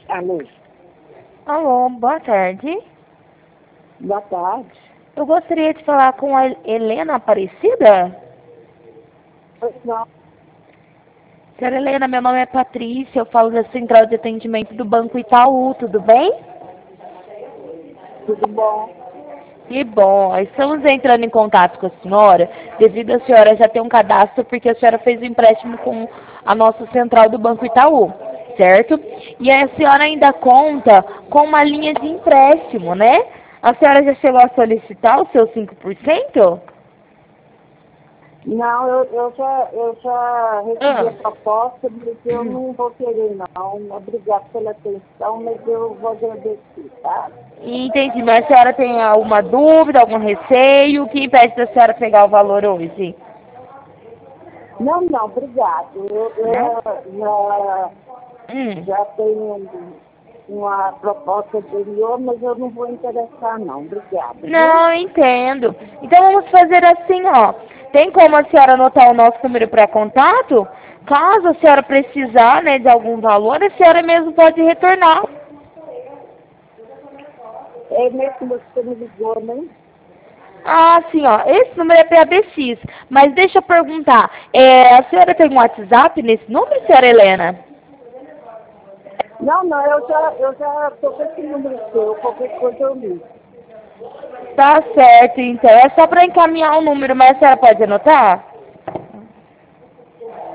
Alô, Alô, boa tarde. boa tarde. Eu gostaria de falar com a Helena Aparecida. Pois não, Senhora Helena, meu nome é Patrícia, eu falo da Central de Atendimento do Banco Itaú, tudo bem? tudo bom? Que bom, estamos entrando em contato com a senhora, devido a senhora já ter um cadastro, porque a senhora fez um empréstimo com a nossa Central do Banco Itaú, certo? E a senhora ainda conta com uma linha de empréstimo, né? A senhora já chegou a solicitar os seus 5%? Não, eu já recebi Ah. a proposta, mas eu não vou querer não. Obrigada pela atenção, mas eu vou agradecer, tá? Entendi, mas a senhora tem alguma dúvida, algum receio? O que impede da senhora pegar o valor hoje? Não, não, obrigado. Não? Já tenho uma proposta anterior, mas eu não vou interessar não. Obrigada, viu? Não, entendo. Então vamos fazer assim, ó. Tem como a senhora anotar o nosso número para contato? Caso a senhora precisar, né, de algum valor, a senhora mesmo pode retornar. É mesmo que você me ligou, né? Ah, sim, ó. Esse número é para BX. Mas deixa eu perguntar. A senhora tem um WhatsApp nesse número, senhora Helena? Não, não, eu já tô com esse número seu, qualquer coisa eu ligo. Tá certo, então. É só para encaminhar o número, mas a senhora pode anotar?